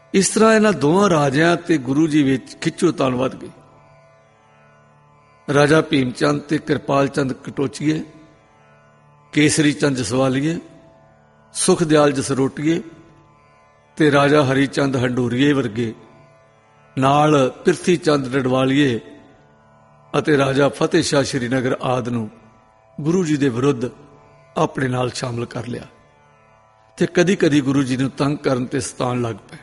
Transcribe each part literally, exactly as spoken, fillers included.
ਇਸ ਤਰ੍ਹਾਂ ਇਹਨਾਂ ਦੋਵਾਂ ਰਾਜਿਆਂ ਤੇ ਗੁਰੂ ਜੀ ਵਿੱਚ ਖਿੱਚੋਤਾਣ ਵੱਧ ਗਈ। ਰਾਜਾ ਭੀਮ ਚੰਦ ਤੇ ਕਿਰਪਾਲ ਚੰਦ ਕਟੋਚੀਏ, ਕੇਸਰੀ ਚੰਦ ਜਸਵਾਲੀਏ, ਸੁਖਦਿਆਲ ਜਸਰੋਟੀਏ ਤੇ ਰਾਜਾ ਹਰੀ ਚੰਦ ਹੰਡੂਰੀਏ ਵਰਗੇ, ਨਾਲ ਪਿਰਥੀ ਚੰਦ ਡਡਵਾਲੀਏ ਅਤੇ ਰਾਜਾ ਫਤਿਹ ਸ਼ਾਹ ਸ਼੍ਰੀਨਗਰ ਆਦਿ ਨੂੰ ਗੁਰੂ ਜੀ ਦੇ ਵਿਰੁੱਧ ਆਪਣੇ ਨਾਲ ਸ਼ਾਮਲ ਕਰ ਲਿਆ ਤੇ ਕਦੀ ਕਦੀ ਗੁਰੂ ਜੀ ਨੂੰ ਤੰਗ ਕਰਨ ਤੇ ਸਤਾਉਣ ਲੱਗ ਪਏ।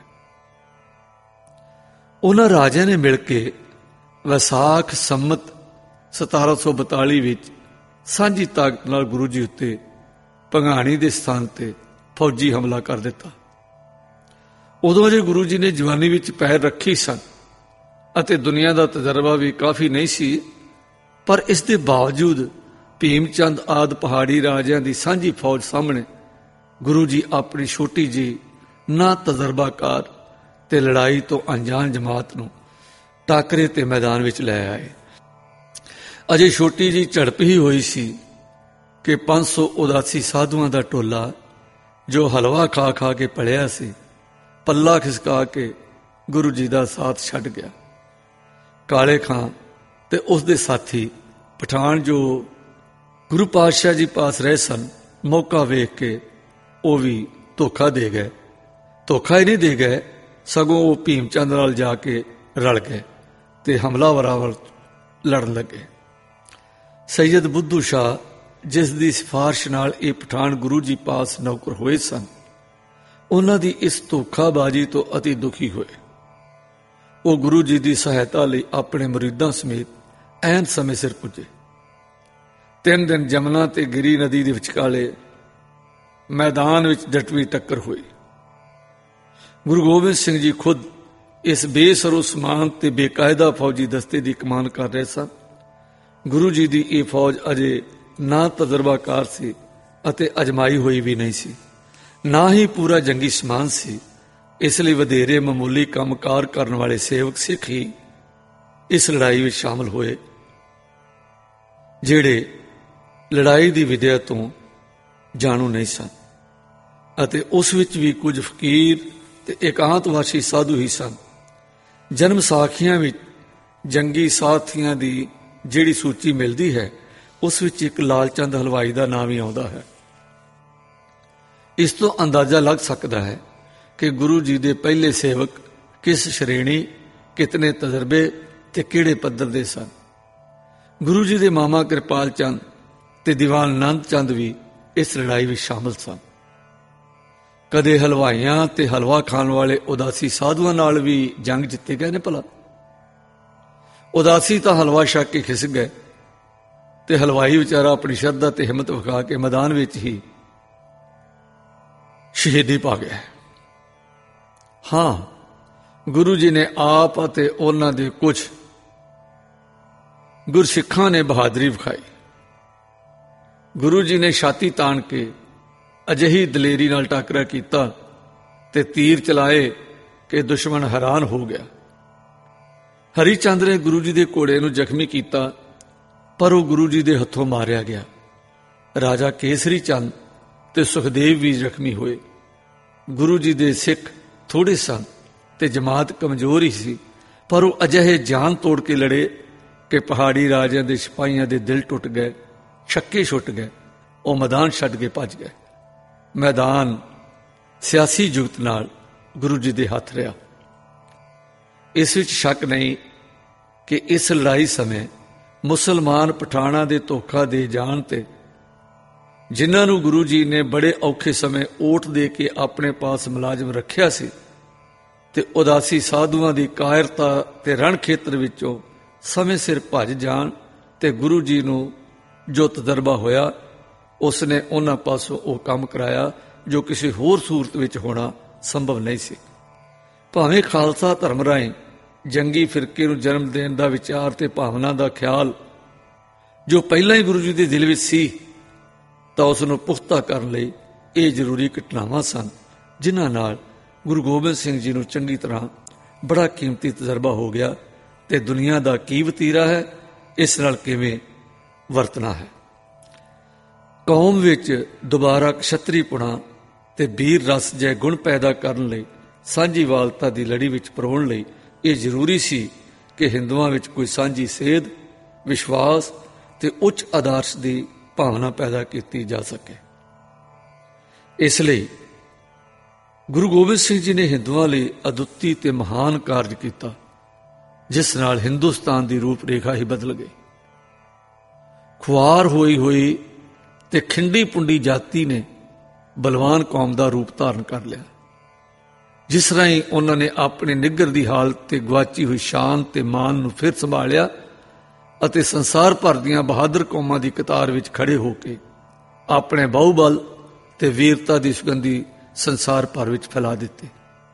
ਉਹਨਾਂ ਰਾਜਿਆਂ ਨੇ ਮਿਲ ਕੇ ਵਿਸਾਖ ਸੰਮਤ ਸਤਾਰਾਂ ਸੌ ਬਤਾਲੀ ਵਿੱਚ ਸਾਂਝੀ ਤਾਕਤ ਨਾਲ ਗੁਰੂ ਜੀ ਉੱਤੇ ਭੰਗਾਣੀ ਦੇ ਸਥਾਨ ਤੇ ਫੌਜੀ ਹਮਲਾ ਕਰ ਦਿੱਤਾ। ਉਦੋਂ ਅਜੇ ਗੁਰੂ ਜੀ ਨੇ ਜਵਾਨੀ ਵਿੱਚ ਪੈਰ ਰੱਖੀ ਸਨ ਅਤੇ ਦੁਨੀਆ ਦਾ ਤਜਰਬਾ ਵੀ ਕਾਫੀ ਨਹੀਂ ਸੀ, ਪਰ ਇਸ ਦੇ ਬਾਵਜੂਦ ਭੀਮ ਚੰਦ ਆਦਿ ਪਹਾੜੀ ਰਾਜਿਆਂ ਦੀ ਸਾਂਝੀ ਫੌਜ ਸਾਹਮਣੇ ਗੁਰੂ ਜੀ ਆਪਣੀ ਛੋਟੀ ਜਿਹੀ ਨਾ ਤਜਰਬਾਕਾਰ ਤੇ ਲੜਾਈ ਤੋਂ ਅਣਜਾਣ ਜਮਾਤ ਨੂੰ ਟਾਕਰੇ ਤੇ ਮੈਦਾਨ ਵਿੱਚ ਲੈ ਆਏ। ਅਜੇ ਛੋਟੀ ਜਿਹੀ ਝੜਪ ਹੀ ਹੋਈ ਸੀ ਕਿ ਪੰਜ ਸੌ ਉਦਾਸੀ ਸਾਧੂਆਂ ਦਾ ਟੋਲਾ, ਜੋ ਹਲਵਾ ਖਾ ਖਾ ਕੇ ਪਲਿਆ ਸੀ, ਪੱਲਾ ਖਿਸਕਾ ਕੇ ਗੁਰੂ ਜੀ ਦਾ ਸਾਥ ਛੱਡ ਗਿਆ। ਕਾਲੇ ਖਾਂ ਤੇ ਉਸ ਦੇ ਸਾਥੀ ਪਠਾਨ, ਜੋ ਗੁਰੂ ਪਾਤਸ਼ਾਹ ਜੀ ਪਾਸ ਰਹੇ ਸਨ, ਮੌਕਾ ਵੇਖ ਕੇ ਉਹ ਵੀ ਧੋਖਾ ਦੇ ਗਏ। ਧੋਖਾ ਹੀ ਨਹੀਂ ਦੇ ਗਏ, ਸਗੋਂ ਉਹ ਭੀਮ ਚੰਦ ਨਾਲ ਜਾ ਕੇ ਰਲ ਗਏ ਤੇ ਹਮਲਾਵਰਾਂ ਵੱਲ ਲੜਨ ਲੱਗੇ। ਸੈਯਦ ਬੁੱਧੂ ਸ਼ਾਹ, ਜਿਸ ਦੀ ਸਿਫਾਰਿਸ਼ ਨਾਲ ਇਹ ਪਠਾਨ ਗੁਰੂ ਜੀ ਪਾਸ ਨੌਕਰ ਹੋਏ ਸਨ, ਉਹਨਾਂ ਦੀ ਇਸ ਧੋਖਾਬਾਜ਼ੀ ਤੋਂ ਅਤੀ ਦੁਖੀ ਹੋਏ। ਉਹ ਗੁਰੂ ਜੀ ਦੀ ਸਹਾਇਤਾ ਲਈ ਆਪਣੇ ਮੁਰੀਦਾਂ ਸਮੇਤ ਐਨ ਸਮੇਂ ਸਿਰ ਪੁੱਜੇ। ਤਿੰਨ ਦਿਨ ਜਮਨਾ ਤੇ ਗਿਰੀ ਨਦੀ ਦੇ ਵਿਚਕਾਲੇ ਮੈਦਾਨ ਵਿੱਚ ਡਟਵੀਂ ਟੱਕਰ ਹੋਈ। ਗੁਰੂ ਗੋਬਿੰਦ ਸਿੰਘ ਜੀ ਖੁਦ ਇਸ ਬੇਸਰੋ ਸਮਾਨ ਤੇ ਬੇਕਾਇਦਾ ਫੌਜੀ ਦਸਤੇ ਦੀ ਕਮਾਨ ਕਰ ਰਹੇ ਸਨ। ਗੁਰੂ ਜੀ ਦੀ ਇਹ ਫੌਜ ਅਜੇ ਨਾ ਤਜਰਬਾਕਾਰ ਸੀ ਅਤੇ ਅਜਮਾਈ ਹੋਈ ਵੀ ਨਹੀਂ ਸੀ, ਨਾ ਹੀ ਪੂਰਾ ਜੰਗੀ ਸਮਾਨ ਸੀ। ਇਸ ਲਈ ਵਧੇਰੇ ਮਾਮੂਲੀ ਕੰਮਕਾਰ ਕਰਨ ਵਾਲੇ ਸੇਵਕ ਸਿੱਖ ਹੀ ਇਸ ਲੜਾਈ ਵਿੱਚ ਸ਼ਾਮਲ ਹੋਏ, ਜਿਹੜੇ ਲੜਾਈ ਦੀ ਵਿਦਿਆ ਤੋਂ ਜਾਣੂ ਨਹੀਂ ਸਨ, ਅਤੇ ਉਸ ਵਿੱਚ ਵੀ ਕੁਝ ਫਕੀਰ ਤੇ ਇਕਾਂਤਵਾਸੀ ਸਾਧੂ ਹੀ ਸਨ। ਜਨਮ ਸਾਖੀਆਂ ਵਿੱਚ ਜੰਗੀ ਸਾਥੀਆਂ ਦੀ ਜਿਹੜੀ ਸੂਚੀ ਮਿਲਦੀ ਹੈ, ਉਸ ਵਿੱਚ ਇੱਕ ਲਾਲ ਚੰਦ ਹਲਵਾਈ ਦਾ ਨਾਮ ਵੀ ਆਉਂਦਾ ਹੈ। ਇਸ ਤੋਂ ਅੰਦਾਜ਼ਾ ਲੱਗ ਸਕਦਾ ਹੈ ਕਿ ਗੁਰੂ ਜੀ ਦੇ ਪਹਿਲੇ ਸੇਵਕ ਕਿਸ ਸ਼੍ਰੇਣੀ, ਕਿਤਨੇ ਤਜਰਬੇ ਤੇ ਕਿਹੜੇ ਪੱਧਰ ਦੇ ਸਨ। ਗੁਰੂ ਜੀ ਦੇ ਮਾਮਾ ਕਿਰਪਾਲ ਚੰਦ ਤੇ ਦੀਵਾਨ ਆਨੰਦ ਚੰਦ ਵੀ ਇਸ ਲੜਾਈ ਵਿੱਚ ਸ਼ਾਮਲ ਸਨ। ਕਦੇ ਹਲਵਾਈਆਂ ਤੇ ਹਲਵਾ ਖਾਣ ਵਾਲੇ ਉਦਾਸੀ ਸਾਧੂਆਂ ਨਾਲ ਵੀ ਜੰਗ ਜਿੱਤੇ ਗਏ ਨੇ ਭਲਾ। ਉਦਾਸੀ ਤਾਂ ਹਲਵਾ ਛਕ ਕੇ ਖਿਸਕ ਗਏ ਤੇ ਹਲਵਾਈ ਵਿਚਾਰਾ ਆਪਣੀ ਸ਼ਰਧਾ ਤੇ ਹਿੰਮਤ ਵਿਖਾ ਕੇ ਮੈਦਾਨ ਵਿੱਚ ਹੀ ਸ਼ਹੀਦੀ ਪਾ ਗਿਆ। ਹਾਂ, ਗੁਰੂ ਜੀ ਨੇ ਆਪ ਅਤੇ ਉਹਨਾਂ ਦੇ ਕੁਝ ਗੁਰਸਿੱਖਾਂ ਨੇ ਬਹਾਦਰੀ ਵਿਖਾਈ। ਗੁਰੂ ਜੀ ਨੇ ਛਾਤੀ ਤਾਣ ਕੇ ਅਜਿਹੀ ਦਲੇਰੀ ਨਾਲ ਟਾਕਰਾ ਕੀਤਾ ਤੇ ਤੀਰ ਚਲਾਏ ਕਿ ਦੁਸ਼ਮਣ ਹੈਰਾਨ ਹੋ ਗਿਆ। ਹਰੀ ਚੰਦ ਨੇ ਗੁਰੂ ਜੀ ਦੇ ਘੋੜੇ ਨੂੰ ਜ਼ਖਮੀ ਕੀਤਾ, ਪਰ ਉਹ ਗੁਰੂ ਜੀ ਦੇ ਹੱਥੋਂ ਮਾਰਿਆ ਗਿਆ। ਰਾਜਾ ਕੇਸਰੀ ਚੰਦ ਤੇ ਸੁਖਦੇਵ ਵੀ ਜ਼ਖਮੀ ਹੋਏ। ਗੁਰੂ ਜੀ ਦੇ ਸਿੱਖ ਥੋੜੇ ਸਨ ਤੇ ਜਮਾਤ ਕਮਜ਼ੋਰ ਹੀ ਸੀ, ਪਰ ਉਹ ਅਜਿਹੇ ਜਾਨ ਤੋੜ ਕੇ ਲੜੇ ਕਿ ਪਹਾੜੀ ਰਾਜਿਆਂ ਦੇ ਸਿਪਾਹੀਆਂ ਦੇ ਦਿਲ ਟੁੱਟ ਗਏ, ਛੱਕੇ ਛੁੱਟ ਗਏ। ਉਹ ਮੈਦਾਨ ਛੱਡ ਕੇ ਭੱਜ ਗਏ। ਮੈਦਾਨ ਸਿਆਸੀ ਜੁਗਤ ਨਾਲ ਗੁਰੂ ਜੀ ਦੇ ਹੱਥ ਰਿਹਾ। ਇਸ ਵਿੱਚ ਸ਼ੱਕ ਨਹੀਂ ਕਿ ਇਸ ਲੜਾਈ ਸਮੇਂ ਮੁਸਲਮਾਨ ਪਠਾਣਾਂ ਦੇ ਧੋਖਾ ਦੇ ਜਾਣ ਤੇ, ਜਿਨ੍ਹਾਂ ਨੂੰ ਗੁਰੂ ਜੀ ਨੇ ਬੜੇ ਔਖੇ ਸਮੇਂ ਓਟ ਦੇ ਕੇ ਆਪਣੇ ਪਾਸ ਮੁਲਾਜ਼ਮ ਰੱਖਿਆ ਸੀ, ਤੇ ਉਦਾਸੀ ਸਾਧੂਆਂ ਦੀ ਕਾਇਰਤਾ ਤੇ ਰਣ ਖੇਤਰ ਵਿੱਚੋਂ ਸਮੇਂ ਸਿਰ ਭੱਜ ਜਾਣ ਤੇ ਗੁਰੂ ਜੀ ਨੂੰ ਜੋ ਤਜਰਬਾ ਹੋਇਆ, ਉਸ ਨੇ ਉਹਨਾਂ ਪਾਸੋਂ ਉਹ ਕੰਮ ਕਰਾਇਆ ਜੋ ਕਿਸੇ ਹੋਰ ਸੂਰਤ ਵਿੱਚ ਹੋਣਾ ਸੰਭਵ ਨਹੀਂ ਸੀ। ਭਾਵੇਂ ਖਾਲਸਾ ਧਰਮ ਰਾਹੀਂ ਜੰਗੀ ਫਿਰਕੇ ਨੂੰ ਜਨਮ ਦੇਣ ਦਾ ਵਿਚਾਰ ਤੇ ਭਾਵਨਾ ਦਾ ਖਿਆਲ ਜੋ ਪਹਿਲਾਂ ਹੀ ਗੁਰੂ ਜੀ ਦੇ ਦਿਲ ਵਿੱਚ ਸੀ, ਤਾਂ ਉਸ ਨੂੰ ਪੁਖਤਾ ਕਰਨ ਲਈ ਇਹ ਜ਼ਰੂਰੀ ਘਟਨਾਵਾਂ ਸਨ, ਜਿਨ੍ਹਾਂ ਨਾਲ ਗੁਰੂ ਗੋਬਿੰਦ ਸਿੰਘ ਜੀ ਨੂੰ ਚੰਗੀ ਤਰ੍ਹਾਂ ਬੜਾ ਕੀਮਤੀ ਤਜਰਬਾ ਹੋ ਗਿਆ ਤੇ ਦੁਨੀਆ ਦਾ ਕੀ ਵਤੀਰਾ ਹੈ, ਇਸ ਨਾਲ ਕਿਵੇਂ ਵਰਤਣਾ ਹੈ। ਕੌਮ ਵਿੱਚ ਦੁਬਾਰਾ ਕਸ਼ਤਰੀਪੁਣਾ ਤੇ ਵੀਰ ਰਸ ਜਿਹੇ ਗੁਣ ਪੈਦਾ ਕਰਨ ਲਈ ਸਾਂਝੀਵਾਲਤਾ ਦੀ ਲੜੀ ਵਿੱਚ ਪਰੋਣ ਲਈ ਇਹ ਜ਼ਰੂਰੀ ਸੀ ਕਿ ਹਿੰਦੂਆਂ ਵਿੱਚ ਕੋਈ ਸਾਂਝੀ ਸੇਧ, ਵਿਸ਼ਵਾਸ ਤੇ ਉੱਚ ਆਦਰਸ਼ ਦੀ ਭਾਵਨਾ ਪੈਦਾ ਕੀਤੀ ਜਾ ਸਕੇ। ਇਸ ਲਈ ਗੁਰੂ ਗੋਬਿੰਦ ਸਿੰਘ ਜੀ ਨੇ ਹਿੰਦੂਆਂ ਲਈ ਅਦੁੱਤੀ ਤੇ ਮਹਾਨ ਕਾਰਜ ਕੀਤਾ, ਜਿਸ ਨਾਲ ਹਿੰਦੁਸਤਾਨ ਦੀ ਰੂਪ ਰੇਖਾ ਹੀ ਬਦਲ ਗਈ। ਖੁਆਰ ਹੋਈ ਹੋਈ ਤੇ ਖਿੰਡੀ ਪੁੰਡੀ ਜਾਤੀ ਨੇ ਬਲਵਾਨ ਕੌਮ ਦਾ ਰੂਪ ਧਾਰਨ ਕਰ ਲਿਆ, ਜਿਸ ਰਾਹੀਂ ਉਹਨਾਂ ਨੇ ਆਪਣੇ ਨਿੱਘਰ ਦੀ ਹਾਲਤ ਤੇ ਗੁਆਚੀ ਹੋਈ ਸ਼ਾਨ ਤੇ ਮਾਨ ਨੂੰ ਫਿਰ ਸੰਭਾਲਿਆ ਅਤੇ ਸੰਸਾਰ ਭਰ ਦੀਆਂ ਬਹਾਦਰ ਕੌਮਾਂ ਦੀ ਕਤਾਰ ਵਿੱਚ ਖੜੇ ਹੋ ਕੇ ਆਪਣੇ ਬਾਹੂਬਲ ਤੇ ਵੀਰਤਾ ਦੀ ਸੁਗੰਧੀ ਸੰਸਾਰ ਭਰ ਵਿੱਚ ਫੈਲਾ ਦਿੱਤੀ।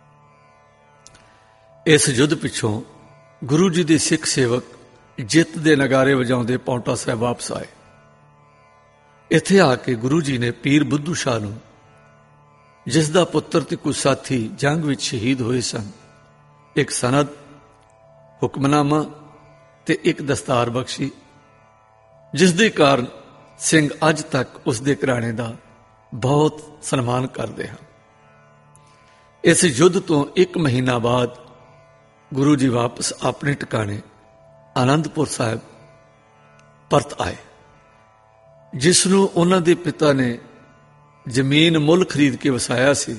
ਇਸ ਯੁੱਧ ਪਿੱਛੋਂ ਗੁਰੂ ਜੀ ਦੇ ਸਿੱਖ ਸੇਵਕ ਜਿੱਤ ਦੇ ਨਗਾਰੇ ਵਜਾਉਂਦੇ ਪਾਉਂਟਾ ਸਾਹਿਬ ਵਾਪਸ ਆਏ। ਇੱਥੇ ਆ ਕੇ ਗੁਰੂ ਜੀ ਨੇ ਪੀਰ ਬੁੱਧੂ ਸ਼ਾਹ ਨੂੰ, ਜਿਸ ਦਾ ਪੁੱਤਰ ਤੇ ਕੁਝ ਸਾਥੀ ਜੰਗ ਵਿੱਚ ਸ਼ਹੀਦ ਹੋਏ ਸਨ, ਇੱਕ ਸਨਦ, ਹੁਕਮਨਾਮਾ ਤੇ ਇੱਕ ਦਸਤਾਰ ਬਖਸ਼ੀ, ਜਿਸ ਦੇ ਕਾਰਨ ਸਿੰਘ ਅੱਜ ਤੱਕ ਉਸ ਦੇ ਘਰਾਣੇ ਦਾ ਬਹੁਤ ਸਨਮਾਨ ਕਰਦੇ ਹਨ। ਇਸ ਯੁੱਧ ਤੋਂ ਇੱਕ ਮਹੀਨਾ ਬਾਅਦ ਗੁਰੂ ਜੀ ਵਾਪਸ ਆਪਣੇ ਟਿਕਾਣੇ ਆਨੰਦਪੁਰ ਸਾਹਿਬ ਪਰਤ ਆਏ, ਜਿਸ ਨੂੰ ਉਹਨਾਂ ਦੇ ਪਿਤਾ ਨੇ ਜ਼ਮੀਨ ਮੁੱਲ ਖਰੀਦ ਕੇ ਵਸਾਇਆ ਸੀ।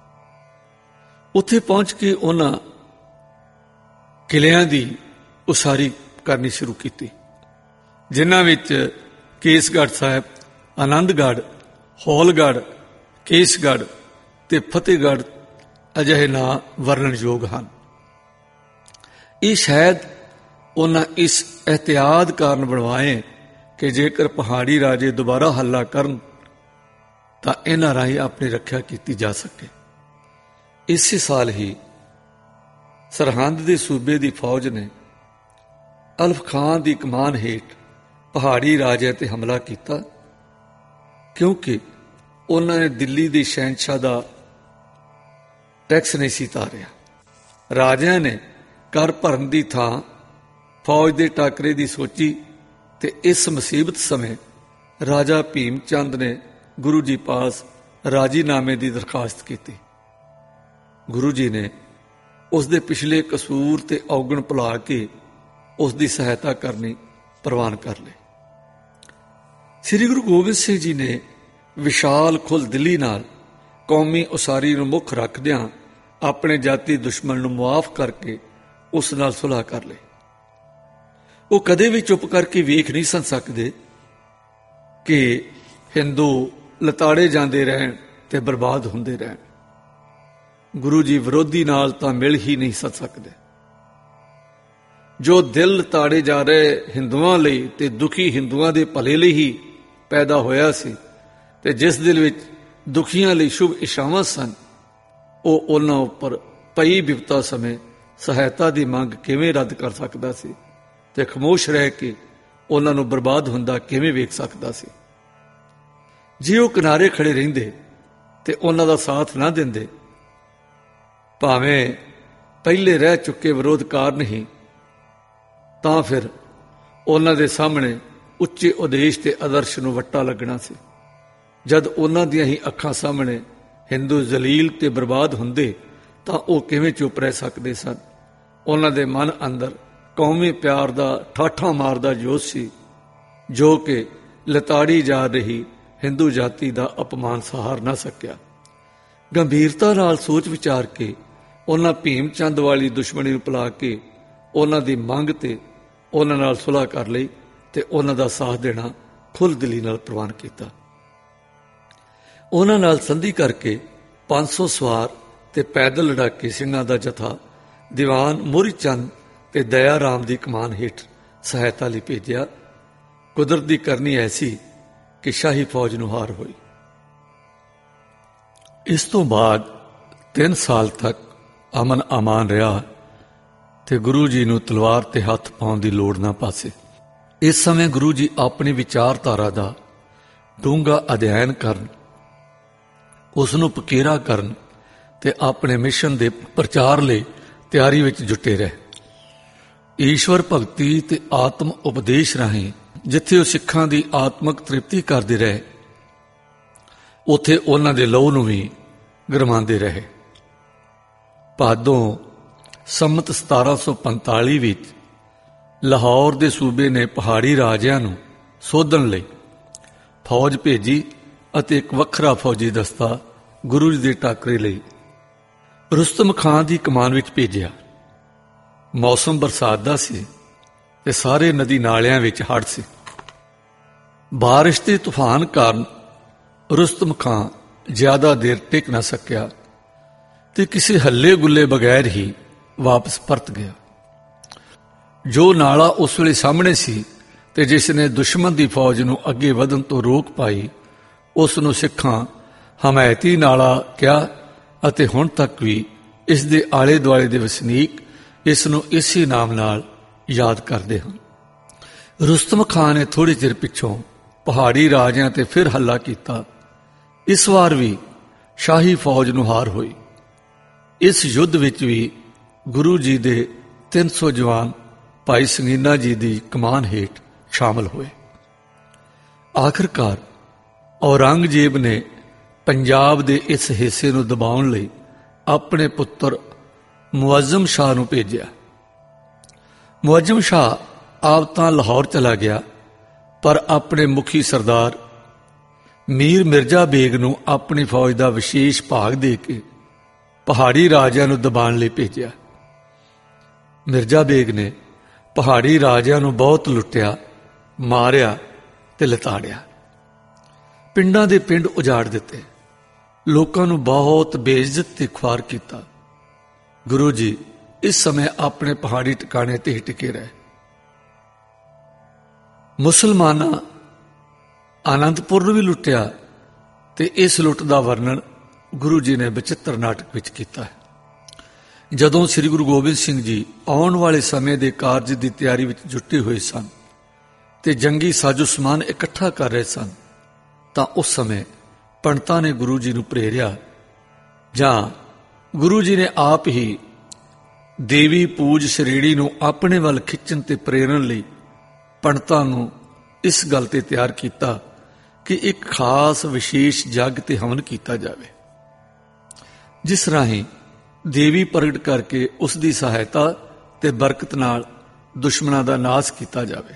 ਉੱਥੇ ਪਹੁੰਚ ਕੇ ਉਹਨਾਂ ਕਿਲਿਆਂ ਦੀ ਉਸਾਰੀ ਕਰਨੀ ਸ਼ੁਰੂ ਕੀਤੀ, ਜਿਨ੍ਹਾਂ ਵਿੱਚ ਕੇਸਗੜ੍ਹ ਸਾਹਿਬ, ਆਨੰਦਗੜ੍ਹ, ਹੌਲਗੜ੍ਹ, ਕੇਸਗੜ੍ਹ ਤੇ ਫਤਿਹਗੜ੍ਹ ਅਜਿਹੇ ਨਾਂ ਵਰਣਨਯੋਗ ਹਨ। ਇਹ ਸ਼ਾਇਦ ਉਹਨਾਂ ਇਸ ਇਹਤਿਆਤ ਕਾਰਨ ਬਣਵਾਏ ਕਿ ਜੇਕਰ ਪਹਾੜੀ ਰਾਜੇ ਦੁਬਾਰਾ ਹੱਲਾ ਕਰਨ ਤਾਂ ਇਹਨਾਂ ਰਾਹੀਂ ਆਪਣੀ ਰੱਖਿਆ ਕੀਤੀ ਜਾ ਸਕੇ। ਇਸੇ ਸਾਲ ਹੀ ਸਰਹੰਦ ਦੇ ਸੂਬੇ ਦੀ ਫੌਜ ਨੇ ਅਲਫ ਖਾਨ ਦੀ ਕਮਾਨ ਹੇਠ ਪਹਾੜੀ ਰਾਜਿਆਂ ਤੇ ਹਮਲਾ ਕੀਤਾ, ਕਿਉਂਕਿ ਉਹਨਾਂ ਨੇ ਦਿੱਲੀ ਦੇ ਸ਼ਹਿਨਸ਼ਾਹ ਦਾ ਟੈਕਸ ਨਹੀਂ ਸੀ ਤਾਰਿਆ। ਰਾਜਿਆਂ ਨੇ ਕਰ ਭਰਨ ਦੀ ਥਾਂ ਫੌਜ ਦੇ ਟਾਕਰੇ ਦੀ ਸੋਚੀ ਤੇ ਇਸ ਮੁਸੀਬਤ ਸਮੇਂ ਰਾਜਾ ਭੀਮ ਚੰਦ ਨੇ ਗੁਰੂ ਜੀ ਪਾਸ ਰਾਜੀਨਾਮੇ ਦੀ ਦਰਖਾਸਤ ਕੀਤੀ। ਗੁਰੂ ਜੀ ਨੇ ਉਸ ਦੇ ਪਿਛਲੇ ਕਸੂਰ ਤੇ ਔਗਣ ਭੁਲਾ ਕੇ ਉਸ ਦੀ ਸਹਾਇਤਾ ਕਰਨੀ ਪ੍ਰਵਾਨ ਕਰ ਲਈ। ਸ੍ਰੀ ਗੁਰੂ ਗੋਬਿੰਦ ਸਿੰਘ ਜੀ ਨੇ ਵਿਸ਼ਾਲ ਖੁੱਲ੍ਹਦਿਲੀ ਨਾਲ ਕੌਮੀ ਉਸਾਰੀ ਨੂੰ ਮੁੱਖ ਰੱਖਦਿਆਂ ਆਪਣੇ ਜਾਤੀ ਦੁਸ਼ਮਣ ਨੂੰ ਮੁਆਫ ਕਰਕੇ ਉਸ ਨਾਲ ਸੁਲ੍ਹਾ ਕਰ ਲਈ। ਉਹ ਕਦੇ ਵੀ ਚੁੱਪ ਕਰਕੇ ਵੇਖ ਨਹੀਂ ਸਨ ਸਕਦੇ ਕਿ ਹਿੰਦੂ ਲਤਾੜੇ ਜਾਂਦੇ ਰਹਿਣ ਤੇ ਬਰਬਾਦ ਹੁੰਦੇ ਰਹਿਣ। ਗੁਰੂ ਜੀ ਵਿਰੋਧੀ ਨਾਲ ਤਾਂ ਮਿਲ ਹੀ ਨਹੀਂ ਸਕ ਸਕਦੇ। ਜੋ ਦਿਲ ਲਤਾੜੇ ਜਾ ਰਹੇ ਹਿੰਦੂਆਂ ਲਈ ਤੇ ਦੁਖੀ ਹਿੰਦੂਆਂ ਦੇ ਭਲੇ ਲਈ ਹੀ ਪੈਦਾ ਹੋਇਆ ਸੀ, ਤੇ ਜਿਸ ਦਿਲ ਵਿੱਚ ਦੁਖੀਆਂ ਲਈ ਸ਼ੁਭ ਇਛਾਵਾਂ ਸਨ, ਉਹ ਉਹਨਾਂ ਉੱਪਰ ਪਈ ਬਿਪਤਾ ਸਮੇਂ ਸਹਾਇਤਾ ਦੀ ਮੰਗ ਕਿਵੇਂ ਰੱਦ ਕਰ ਸਕਦਾ ਸੀ ਤੇ ਖਾਮੋਸ਼ ਰਹਿ ਕੇ ਉਹਨਾਂ ਨੂੰ ਬਰਬਾਦ ਹੁੰਦਾ ਕਿਵੇਂ ਵੇਖ ਸਕਦਾ ਸੀ। ਜੇ ਉਹ ਕਿਨਾਰੇ ਖੜੇ ਰਹਿੰਦੇ ਤੇ ਉਹਨਾਂ ਦਾ ਸਾਥ ਨਾ ਦਿੰਦੇ, ਭਾਵੇਂ ਪਹਿਲੇ ਰਹਿ ਚੁੱਕੇ ਵਿਰੋਧਕਾਰ ਨਹੀਂ, ਤਾਂ ਫਿਰ ਉਹਨਾਂ ਦੇ ਸਾਹਮਣੇ ਉੱਚੇ ਉਦੇਸ਼ ਤੇ ਆਦਰਸ਼ ਨੂੰ ਵੱਟਾ ਲੱਗਣਾ ਸੀ। ਜਦ ਉਹਨਾਂ ਦੀਆਂ ਹੀ ਅੱਖਾਂ ਸਾਹਮਣੇ ਹਿੰਦੂ ਜ਼ਲੀਲ ਤੇ ਬਰਬਾਦ ਹੁੰਦੇ ਤਾਂ ਉਹ ਕਿਵੇਂ ਚੁੱਪ ਰਹਿ ਸਕਦੇ ਸਨ। ਉਹਨਾਂ ਦੇ ਮਨ ਅੰਦਰ ਕੌਮੀ ਪਿਆਰ ਦਾ ਠਾਠਾਂ ਮਾਰਦਾ ਜੋਸ਼ ਸੀ, ਜੋ ਕਿ ਲਤਾੜੀ ਜਾ ਰਹੀ ਹਿੰਦੂ ਜਾਤੀ ਦਾ ਅਪਮਾਨ ਸਹਾਰ ਨਾ ਸਕਿਆ। ਗੰਭੀਰਤਾ ਨਾਲ ਸੋਚ ਵਿਚਾਰ ਕੇ ਉਹਨਾਂ ਭੀਮ ਚੰਦ ਵਾਲੀ ਦੁਸ਼ਮਣੀ ਨੂੰ ਭੁਲਾ ਕੇ ਉਹਨਾਂ ਦੀ ਮੰਗ ਤੇ ਉਹਨਾਂ ਨਾਲ ਸੁਲ੍ਹਾ ਕਰ ਲਈ ਤੇ ਉਹਨਾਂ ਦਾ ਸਾਥ ਦੇਣਾ ਖੁੱਲ੍ਹ ਦਿਲੀ ਨਾਲ ਪ੍ਰਵਾਨ ਕੀਤਾ। ਉਹਨਾਂ ਨਾਲ ਸੰਧੀ ਕਰਕੇ ਪੰਜ ਸੌ ਸਵਾਰ ਤੇ ਪੈਦਲ ਲੜਾਕੇ ਸਿੰਘਾਂ ਦਾ ਜਥਾ ਦੀਵਾਨ ਮੋਹਰੀ ਚੰਦ ਤੇ ਦਇਆ ਰਾਮ ਦੀ ਕਮਾਨ ਹੇਠ ਸਹਾਇਤਾ ਲਈ ਭੇਜਿਆ। ਕੁਦਰਤ ਦੀ ਕਰਨੀ ਐਸੀ ਕਿ ਸ਼ਾਹੀ ਫੌਜ ਨੂੰ ਹਾਰ ਹੋਈ। ਇਸ ਤੋਂ ਬਾਅਦ ਤਿੰਨ ਸਾਲ ਤੱਕ ਅਮਨ ਅਮਾਨ ਰਿਹਾ ਤੇ ਗੁਰੂ ਜੀ ਨੂੰ ਤਲਵਾਰ ਤੇ ਹੱਥ ਪਾਉਣ ਦੀ ਲੋੜ ਨਾ ਪਾਸੇ। ਇਸ ਸਮੇਂ ਗੁਰੂ ਜੀ ਆਪਣੀ ਵਿਚਾਰਧਾਰਾ ਦਾ ਡੂੰਘਾ ਅਧਿਐਨ ਕਰਨ, ਉਸ ਨੂੰ ਪਕੇਰਾ ਕਰਨ ਤੇ ਆਪਣੇ ਮਿਸ਼ਨ ਦੇ ਪ੍ਰਚਾਰ ਲਈ ਤਿਆਰੀ ਵਿੱਚ ਜੁਟੇ ਰਹੇ। ਈਸ਼ਵਰ ਭਗਤੀ ਤੇ ਆਤਮ ਉਪਦੇਸ਼ ਰਾਹੀਂ ਜਿੱਥੇ ਉਹ ਸਿੱਖਾਂ ਦੀ ਆਤਮਕ ਤ੍ਰਿਪਤੀ ਕਰਦੇ ਰਹੇ, ਉੱਥੇ ਉਹਨਾਂ ਦੇ ਲਹੂ ਨੂੰ ਵੀ ਗਰਮਾਉਂਦੇ ਰਹੇ। ਭਾਦੋਂ ਸੰਮਤ ਸਤਾਰਾਂ ਸੌ ਪੰਤਾਲੀ ਵਿੱਚ ਲਾਹੌਰ ਦੇ ਸੂਬੇ ਨੇ ਪਹਾੜੀ ਰਾਜਿਆਂ ਨੂੰ ਸੋਧਣ ਲਈ ਫੌਜ ਭੇਜੀ ਅਤੇ ਇੱਕ ਵੱਖਰਾ ਫੌਜੀ ਦਸਤਾ ਗੁਰੂ ਜੀ ਦੇ ਟਾਕਰੇ ਲਈ ਰੁਸਤਮ ਖਾਂ ਦੀ ਕਮਾਨ ਵਿੱਚ ਭੇਜਿਆ। ਮੌਸਮ ਬਰਸਾਤ ਦਾ ਸੀ ਤੇ ਸਾਰੇ ਨਦੀ ਨਾਲਿਆਂ ਵਿੱਚ ਹੜ੍ਹ ਸੀ। ਬਾਰਿਸ਼ ਤੇ ਤੂਫਾਨ ਕਾਰਨ ਰੁਸਤਮ ਖਾਂ ਜ਼ਿਆਦਾ ਦੇਰ ਟਿਕ ਨਾ ਸਕਿਆ ਤੇ ਕਿਸੇ ਹੱਲੇ ਗੁੱਲੇ ਬਗੈਰ ਹੀ ਵਾਪਸ ਪਰਤ ਗਿਆ। ਜੋ ਨਾਲਾ ਉਸ ਵੇਲੇ ਸਾਹਮਣੇ ਸੀ ਤੇ ਜਿਸ ਨੇ ਦੁਸ਼ਮਣ ਦੀ ਫੌਜ ਨੂੰ ਅੱਗੇ ਵਧਣ ਤੋਂ ਰੋਕ ਪਾਈ, ਉਸ ਨੂੰ ਸਿੱਖਾਂ ਹਮਾਇਤੀ ਨਾਲਾ ਕਿਹਾ ਅਤੇ ਹੁਣ ਤੱਕ ਵੀ ਇਸ ਦੇ ਆਲੇ ਦੁਆਲੇ ਦੇ ਵਸਨੀਕ ਇਸ ਨੂੰ ਇਸੇ ਨਾਮ ਨਾਲ ਯਾਦ ਕਰਦੇ ਹਨ। ਰੁਸਤਮ ਖਾਂ ਨੇ ਥੋੜ੍ਹੇ ਚਿਰ ਪਿੱਛੋਂ ਪਹਾੜੀ ਰਾਜਿਆਂ ਤੇ ਫਿਰ ਹੱਲਾ ਕੀਤਾ। ਇਸ ਵਾਰ ਵੀ ਸ਼ਾਹੀ ਫੌਜ ਨੂੰ ਹਾਰ ਹੋਈ। ਇਸ ਯੁੱਧ ਵਿੱਚ ਵੀ ਗੁਰੂ ਜੀ ਦੇ ਤਿੰਨ ਸੌ ਜਵਾਨ ਭਾਈ ਸੰਗੀਨਾ ਜੀ ਦੀ ਕਮਾਨ ਹੇਠ ਸ਼ਾਮਲ ਹੋਏ। ਆਖਰਕਾਰ ਔਰੰਗਜ਼ੇਬ ਨੇ ਪੰਜਾਬ ਦੇ ਇਸ ਹਿੱਸੇ ਨੂੰ ਦਬਾਉਣ ਲਈ ਆਪਣੇ ਪੁੱਤਰ ਮੁਅੱਜ਼ਮ ਸ਼ਾਹ ਨੂੰ ਭੇਜਿਆ। ਮੁਅੱਜ਼ਮ ਸ਼ਾਹ ਆਪ ਤਾਂ ਲਾਹੌਰ ਚਲਾ ਗਿਆ, ਪਰ ਆਪਣੇ ਮੁਖੀ ਸਰਦਾਰ ਮੀਰ ਮਿਰਜ਼ਾ ਬੇਗ ਨੂੰ ਆਪਣੀ ਫੌਜ ਦਾ ਵਿਸ਼ੇਸ਼ ਭਾਗ ਦੇ ਕੇ ਪਹਾੜੀ ਰਾਜਿਆਂ ਨੂੰ ਦਬਾਉਣ ਲਈ ਭੇਜਿਆ। ਮਿਰਜ਼ਾ ਬੇਗ ਨੇ ਪਹਾੜੀ ਰਾਜਿਆਂ ਨੂੰ ਬਹੁਤ ਲੁੱਟਿਆ, ਮਾਰਿਆ ਤੇ ਲਤਾੜਿਆ। ਪਿੰਡਾਂ ਦੇ ਪਿੰਡ ਉਜਾੜ ਦਿੱਤੇ, ਲੋਕਾਂ ਨੂੰ ਬਹੁਤ ਬੇਇੱਜ਼ਤ ਤੇ ਖੁਆਰ ਕੀਤਾ। ਗੁਰੂ ਜੀ ਇਸ ਸਮੇਂ ਆਪਣੇ ਪਹਾੜੀ ਟਿਕਾਣੇ ਤੇ ਹੀ ਟਿਕੇ ਰਹੇ। ਮੁਸਲਮਾਨਾਂ ਆਨੰਦਪੁਰ ਨੂੰ ਵੀ ਲੁੱਟਿਆ ਤੇ ਇਸ ਲੁੱਟ ਦਾ ਵਰਣਨ ਗੁਰੂ ਜੀ ਨੇ ਬਚਿੱਤਰ ਨਾਟਕ ਵਿੱਚ ਕੀਤਾ ਹੈ। ਜਦੋਂ ਸ੍ਰੀ ਗੁਰੂ ਗੋਬਿੰਦ ਸਿੰਘ ਜੀ ਆਉਣ ਵਾਲੇ ਸਮੇਂ ਦੇ ਕਾਰਜ ਦੀ ਤਿਆਰੀ ਵਿੱਚ ਜੁਟੇ ਹੋਏ ਸਨ ਤੇ ਜੰਗੀ ਸਾਜੋ ਸਮਾਨ ਇਕੱਠਾ ਕਰ ਰਹੇ ਸਨ, ਤਾਂ ਉਸ ਸਮੇਂ ਪੰਡਤਾਂ ਨੇ ਗੁਰੂ ਜੀ ਨੂੰ ਪ੍ਰੇਰਿਆ, ਜਾਂ ਗੁਰੂ ਜੀ ਨੇ ਆਪ ਹੀ ਦੇਵੀ ਪੂਜ ਸ਼੍ਰੇਣੀ ਨੂੰ ਆਪਣੇ ਵੱਲ ਖਿੱਚਣ ਤੇ ਪ੍ਰੇਰਨ ਲਈ ਪੰਡਤਾਂ ਨੂੰ ਇਸ ਗੱਲ ਤੇ ਤਿਆਰ ਕੀਤਾ ਕਿ ਇੱਕ ਖਾਸ ਵਿਸ਼ੇਸ਼ ਜੱਗ ਤੇ ਹਵਨ ਕੀਤਾ ਜਾਵੇ, ਜਿਸ ਰਾਹੀਂ ਦੇਵੀ ਪ੍ਰਗਟ ਕਰਕੇ ਉਸ ਦੀ ਸਹਾਇਤਾ ਤੇ ਬਰਕਤ ਨਾਲ ਦੁਸ਼ਮਣਾਂ ਦਾ ਨਾਸ਼ ਕੀਤਾ ਜਾਵੇ।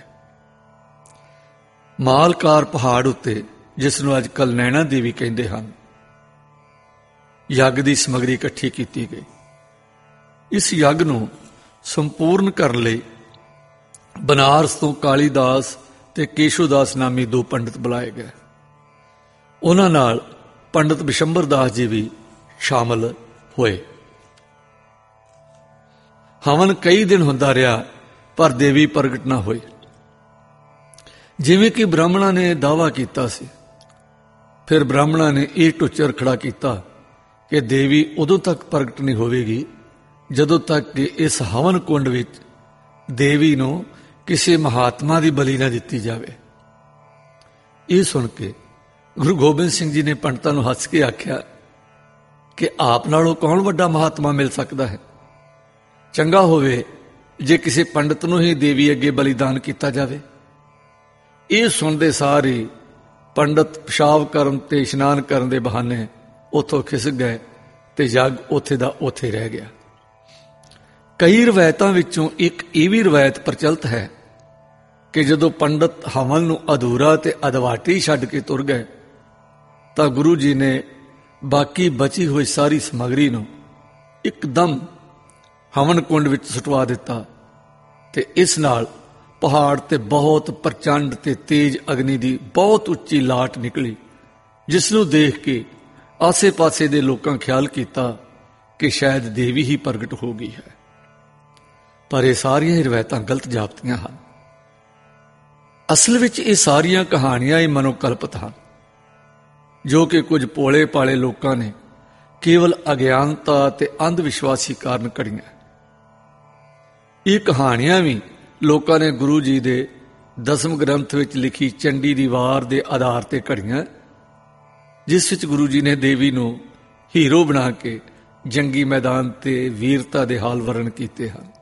ਮਾਲਕਾਰ ਪਹਾੜ ਉੱਤੇ, ਜਿਸ ਨੂੰ ਅੱਜ ਕੱਲ੍ਹ ਨੈਣਾ ਦੇਵੀ ਕਹਿੰਦੇ ਹਨ, ਯੱਗ ਦੀ ਸਮੱਗਰੀ ਇਕੱਠੀ ਕੀਤੀ ਗਈ। ਇਸ ਯੱਗ ਨੂੰ ਸੰਪੂਰਨ ਕਰਨ ਲਈ ਬਨਾਰਸ ਤੋਂ ਕਾਲੀਦਾਸ ਤੇ ਕੇਸ਼ੋਦਾਸ ਨਾਮੀ ਦੋ ਪੰਡਤ ਬੁਲਾਏ ਗਏ। ਉਹਨਾਂ ਨਾਲ ਪੰਡਤ ਬਿਸ਼ੰਬਰ ਦਾਸ ਜੀ ਵੀ ਸ਼ਾਮਲ ਹੋਏ। ਹਵਨ ਕਈ ਦਿਨ ਹੁੰਦਾ ਰਿਹਾ, ਪਰ ਦੇਵੀ ਪ੍ਰਗਟ ਨਾ ਹੋਈ। ਜਿਵੇਂ ਕਿ ਬ੍ਰਾਹਮਣਾਂ ਨੇ ਦਾਅਵਾ ਕੀਤਾ ਸੀ, ਫਿਰ ਬ੍ਰਾਹਮਣਾਂ ਨੇ ਇਹ ਟੁੱਚਰ ਖੜਾ ਕੀਤਾ ਕਿ ਦੇਵੀ ਉਦੋਂ ਤੱਕ ਪ੍ਰਗਟ ਨਹੀਂ ਹੋਵੇਗੀ ਜਦੋਂ ਤੱਕ ਕਿ ਇਸ ਹਵਨ ਕੁੰਡ ਵਿੱਚ ਦੇਵੀ ਨੂੰ ਕਿਸੇ ਮਹਾਤਮਾ ਦੀ ਬਲੀ ਨਾ ਦਿੱਤੀ ਜਾਵੇ। ਇਹ ਸੁਣ ਕੇ ਗੁਰੂ ਗੋਬਿੰਦ ਸਿੰਘ ਜੀ ਨੇ ਪੰਡਤਾਂ ਨੂੰ ਹੱਸ ਕੇ ਆਖਿਆ ਕਿ ਆਪ ਨਾਲੋਂ ਕੌਣ ਵੱਡਾ ਮਹਾਤਮਾ ਮਿਲ ਸਕਦਾ ਹੈ। ਚੰਗਾ ਹੋਵੇ ਜੇ ਕਿਸੇ ਪੰਡਤ ਨੂੰ ਹੀ ਦੇਵੀ ਅੱਗੇ ਬਲੀਦਾਨ ਕੀਤਾ ਜਾਵੇ। ਇਹ ਸੁਣਦੇ ਸਾਰ ਹੀ ਪੰਡਤ ਪਿਸ਼ਾਬ ਕਰਨ ਤੇ ਇਸ਼ਨਾਨ ਕਰਨ ਦੇ ਬਹਾਨੇ ਉੱਥੋਂ ਖਿਸਕ ਗਏ ਤੇ ਯੱਗ ਉੱਥੇ ਦਾ ਉੱਥੇ ਰਹਿ ਗਿਆ। ਕਈ ਰਵਾਇਤਾਂ ਵਿੱਚੋਂ ਇੱਕ ਇਹ ਵੀ ਰਵਾਇਤ ਪ੍ਰਚਲਿਤ ਹੈ ਕਿ ਜਦੋਂ ਪੰਡਤ ਹਵਨ ਨੂੰ ਅਧੂਰਾ ਤੇ ਅਧਵਾਟੀ ਛੱਡ ਕੇ ਤੁਰ ਗਏ, ਤਾਂ ਗੁਰੂ ਜੀ ਨੇ ਬਾਕੀ ਬਚੀ ਹੋਈ ਸਾਰੀ ਸਮੱਗਰੀ ਨੂੰ ਇੱਕਦਮ ਹਵਨ ਕੁੰਡ ਵਿੱਚ ਸੁਟਵਾ ਦਿੱਤਾ ਤੇ ਇਸ ਨਾਲ ਪਹਾੜ ਤੇ ਬਹੁਤ ਪ੍ਰਚੰਡ ਤੇ ਤੇਜ਼ ਅਗਨੀ ਦੀ ਬਹੁਤ ਉੱਚੀ ਲਾਟ ਨਿਕਲੀ, ਜਿਸ ਨੂੰ ਦੇਖ ਕੇ ਆਸੇ-ਪਾਸੇ ਦੇ ਲੋਕਾਂ ਖਿਆਲ ਕੀਤਾ ਕਿ ਸ਼ਾਇਦ ਦੇਵੀ ਹੀ ਪ੍ਰਗਟ ਹੋ ਗਈ ਹੈ। ਪਰ ਇਹ ਸਾਰੀਆਂ ਹੀ ਰਵਾਇਤਾਂ ਗਲਤ ਜਾਪਦੀਆਂ ਹਨ। ਅਸਲ ਵਿੱਚ ਇਹ ਸਾਰੀਆਂ ਕਹਾਣੀਆਂ ਹੀ ਮਨੋਕਲਪਿਤ ਹਨ, ਜੋ ਕਿ ਕੁਝ ਭੋਲੇ ਭਾਲੇ ਲੋਕਾਂ ਨੇ ਕੇਵਲ ਅਗਿਆਨਤਾ ਤੇ ਅੰਧ ਵਿਸ਼ਵਾਸੀ ਕਾਰਨ ਘੜੀਆਂ। ਇਹ ਕਹਾਣੀਆਂ ਵੀ ਲੋਕਾਂ ਨੇ ਗੁਰੂ ਜੀ ਦੇ ਦਸਮ ਗ੍ਰੰਥ ਵਿੱਚ ਲਿਖੀ ਚੰਡੀ ਦੀ ਵਾਰ ਦੇ ਆਧਾਰ ਤੇ ਘੜੀਆਂ, ਜਿਸ ਵਿੱਚ ਗੁਰੂ ਜੀ ਨੇ ਦੇਵੀ ਨੂੰ ਹੀਰੋ ਬਣਾ ਕੇ ਜੰਗੀ ਮੈਦਾਨ ਤੇ ਵੀਰਤਾ ਦੇ ਹਾਲ ਵਰਣ ਕੀਤੇ ਹਨ।